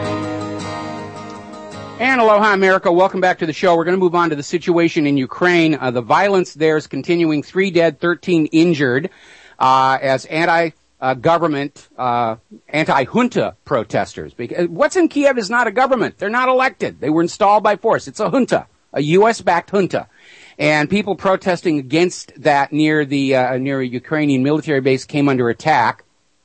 And aloha, America. Welcome back to the show. We're going to move on to the situation in Ukraine. The violence there is continuing. 3 dead, 13 injured, as anti-government, anti-junta protesters. Because what's in Kiev is not a government. They're not elected. They were installed by force. It's a junta, a U.S.-backed junta. And people protesting against that near a Ukrainian military base came under attack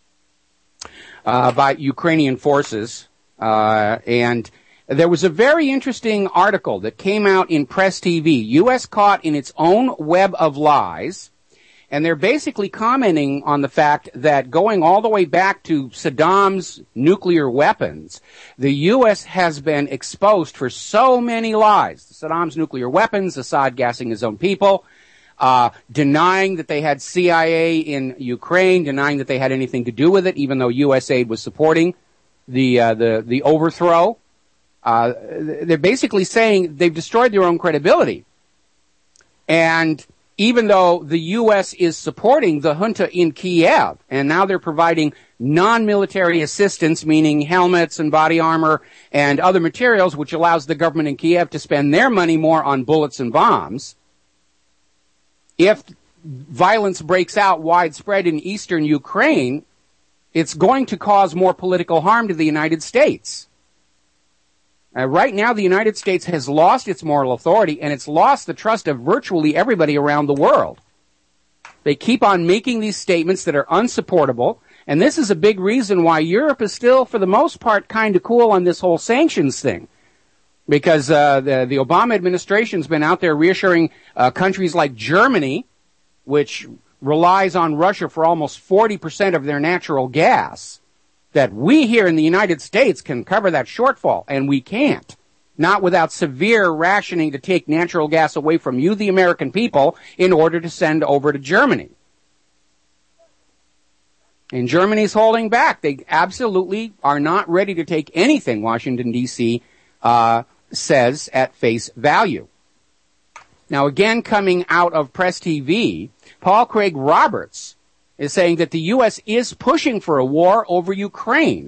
by Ukrainian forces. And there was a very interesting article that came out in Press TV, U.S. caught in its own web of lies. And they're basically commenting on the fact that going all the way back to Saddam's nuclear weapons, the U.S. has been exposed for so many lies. Saddam's nuclear weapons, Assad gassing his own people, denying that they had CIA in Ukraine, denying that they had anything to do with it, even though U.S. aid was supporting the overthrow. They're basically saying they've destroyed their own credibility. And even though the U.S. is supporting the junta in Kiev, and now they're providing non-military assistance, meaning helmets and body armor and other materials, which allows the government in Kiev to spend their money more on bullets and bombs, if violence breaks out widespread in eastern Ukraine, it's going to cause more political harm to the United States. Right now, the United States has lost its moral authority, and it's lost the trust of virtually everybody around the world. They keep on making these statements that are unsupportable, and this is a big reason why Europe is still, for the most part, kind of cool on this whole sanctions thing. Because the Obama administration's been out there reassuring countries like Germany, which relies on Russia for almost 40% of their natural gas, that we here in the United States can cover that shortfall, and we can't. Not without severe rationing to take natural gas away from you, the American people, in order to send over to Germany. And Germany's holding back. They absolutely are not ready to take anything Washington, D.C. Says at face value. Now, again, coming out of Press TV, Paul Craig Roberts is saying that the U.S. is pushing for a war over Ukraine,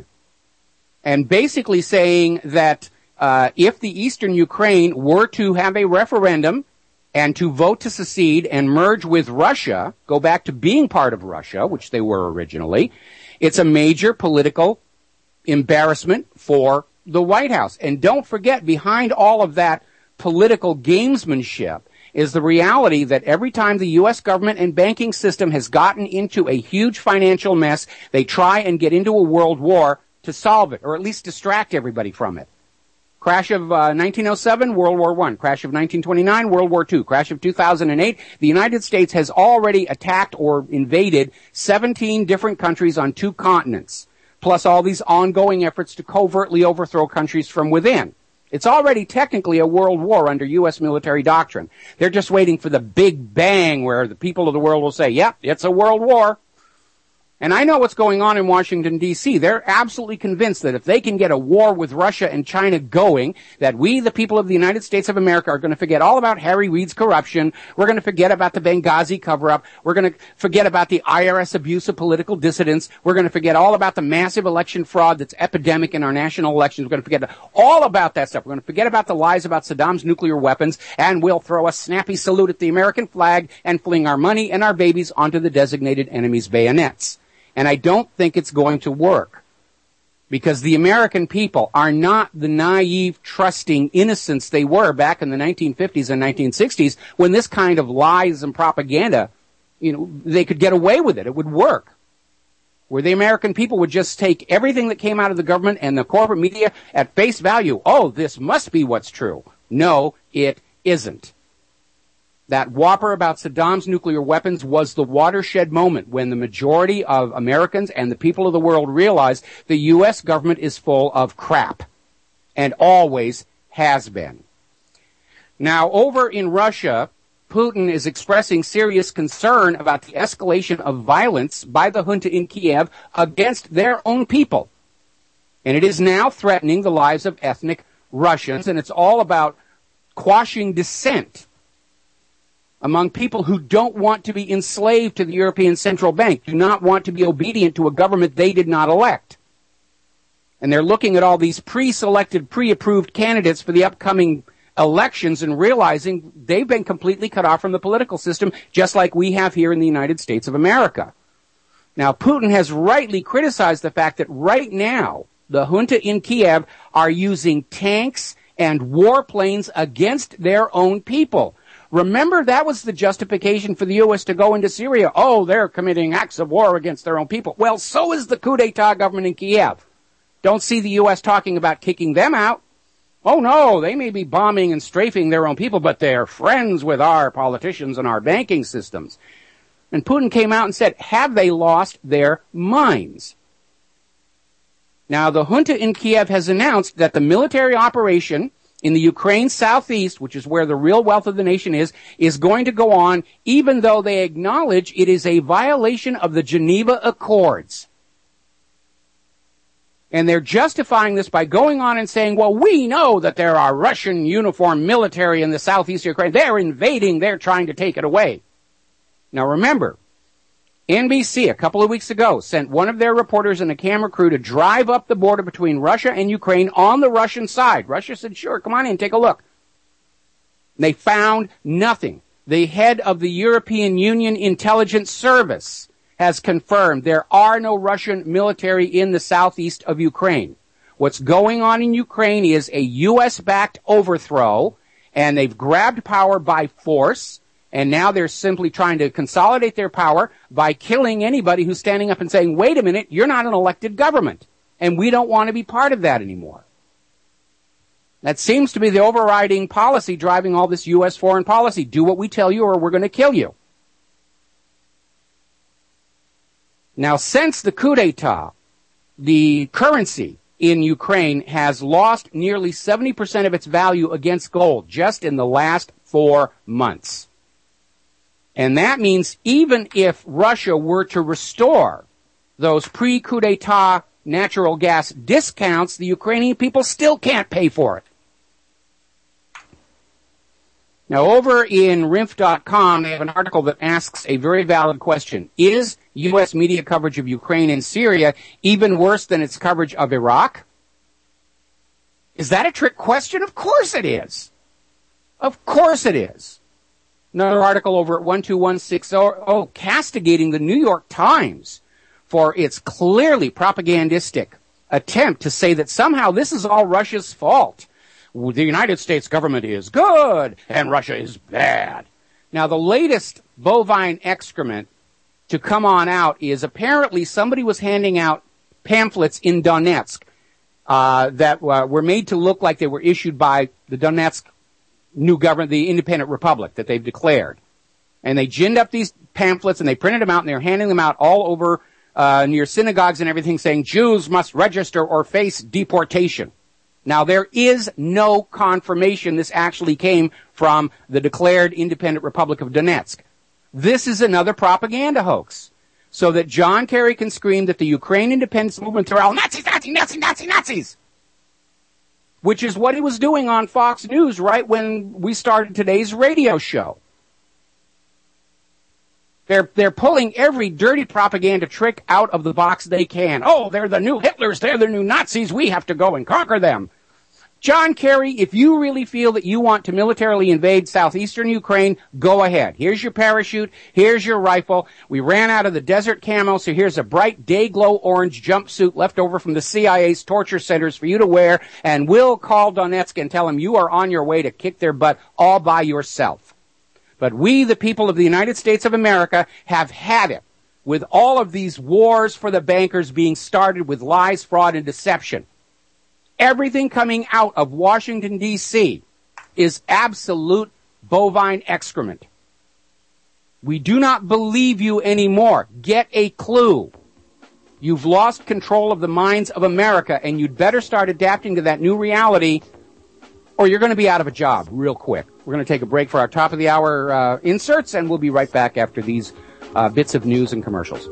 and basically saying that if the eastern Ukraine were to have a referendum and to vote to secede and merge with Russia, go back to being part of Russia, which they were originally, it's a major political embarrassment for the White House. And don't forget, behind all of that political gamesmanship is the reality that every time the U.S. government and banking system has gotten into a huge financial mess, they try and get into a world war to solve it, or at least distract everybody from it. Crash of 1907, World War I. Crash of 1929, World War II. Crash of 2008, the United States has already attacked or invaded 17 different countries on 2 continents, plus all these ongoing efforts to covertly overthrow countries from within. It's already technically a world war under U.S. military doctrine. They're just waiting for the big bang where the people of the world will say, yep, it's a world war. And I know what's going on in Washington, D.C. They're absolutely convinced that if they can get a war with Russia and China going, that we, the people of the United States of America, are going to forget all about Harry Reid's corruption. We're going to forget about the Benghazi cover-up. We're going to forget about the IRS abuse of political dissidents. We're going to forget all about the massive election fraud that's epidemic in our national elections. We're going to forget all about that stuff. We're going to forget about the lies about Saddam's nuclear weapons, and we'll throw a snappy salute at the American flag and fling our money and our babies onto the designated enemy's bayonets. And I don't think it's going to work, because the American people are not the naive, trusting innocents they were back in the 1950s and 1960s, when this kind of lies and propaganda, they could get away with it. It would work. Where the American people would just take everything that came out of the government and the corporate media at face value. Oh, this must be what's true. No, it isn't. That whopper about Saddam's nuclear weapons was the watershed moment when the majority of Americans and the people of the world realized the U.S. government is full of crap, and always has been. Now, over in Russia, Putin is expressing serious concern about the escalation of violence by the junta in Kiev against their own people. And it is now threatening the lives of ethnic Russians, and it's all about quashing dissent among people who don't want to be enslaved to the European Central Bank, do not want to be obedient to a government they did not elect. And they're looking at all these pre-selected, pre-approved candidates for the upcoming elections and realizing they've been completely cut off from the political system, just like we have here in the United States of America. Now, Putin has rightly criticized the fact that right now, the junta in Kiev are using tanks and warplanes against their own people. Remember, that was the justification for the U.S. to go into Syria. Oh, they're committing acts of war against their own people. Well, so is the coup d'etat government in Kiev. Don't see the U.S. talking about kicking them out. Oh, no, they may be bombing and strafing their own people, but they're friends with our politicians and our banking systems. And Putin came out and said, have they lost their minds? Now, the junta in Kiev has announced that the military operation in the Ukraine southeast, which is where the real wealth of the nation is going to go on, even though they acknowledge it is a violation of the Geneva Accords. And they're justifying this by going on and saying, well, we know that there are Russian uniformed military in the southeast of Ukraine. They're invading. They're trying to take it away. Now remember, NBC a couple of weeks ago sent one of their reporters and a camera crew to drive up the border between Russia and Ukraine on the Russian side. Russia said, sure, come on in, take a look. They found nothing. The head of the European Union Intelligence Service has confirmed there are no Russian military in the southeast of Ukraine. What's going on in Ukraine is a U.S.-backed overthrow, and they've grabbed power by force, and now they're simply trying to consolidate their power by killing anybody who's standing up and saying, wait a minute, you're not an elected government, and we don't want to be part of that anymore. That seems to be the overriding policy driving all this U.S. foreign policy. Do what we tell you or we're going to kill you. Now, since the coup d'etat, the currency in Ukraine has lost nearly 70% of its value against gold just in the last 4 months. And that means even if Russia were to restore those pre-coup d'etat natural gas discounts, the Ukrainian people still can't pay for it. Now, over in RINF.com, they have an article that asks a very valid question. Is U.S. media coverage of Ukraine and Syria even worse than its coverage of Iraq? Is that a trick question? Of course it is. Of course it is. Another article over at 12160 castigating the New York Times for its clearly propagandistic attempt to say that somehow this is all Russia's fault. The United States government is good and Russia is bad. Now, the latest bovine excrement to come on out is apparently somebody was handing out pamphlets in Donetsk that were made to look like they were issued by the Donetsk new government, the independent republic that they've declared. And they ginned up these pamphlets and they printed them out and they're handing them out all over near synagogues and everything saying Jews must register or face deportation. Now, there is no confirmation this actually came from the declared independent Republic of Donetsk. This is another propaganda hoax so that John Kerry can scream that the Ukraine independence movement are all Nazis, Nazis, Nazis, Nazis, Nazis, which is what he was doing on Fox News right when we started today's radio show. They're pulling every dirty propaganda trick out of the box they can. Oh, they're the new Hitlers, they're the new Nazis, we have to go and conquer them. John Kerry, if you really feel that you want to militarily invade southeastern Ukraine, go ahead. Here's your parachute. Here's your rifle. We ran out of the desert camo, so here's a bright day-glow orange jumpsuit left over from the CIA's torture centers for you to wear, and we'll call Donetsk and tell them you are on your way to kick their butt all by yourself. But we, the people of the United States of America, have had it with all of these wars for the bankers being started with lies, fraud, and deception. Everything coming out of Washington, D.C. is absolute bovine excrement. We do not believe you anymore. Get a clue. You've lost control of the minds of America, and you'd better start adapting to that new reality, or you're going to be out of a job real quick. We're going to take a break for our top of the hour inserts, and we'll be right back after these bits of news and commercials.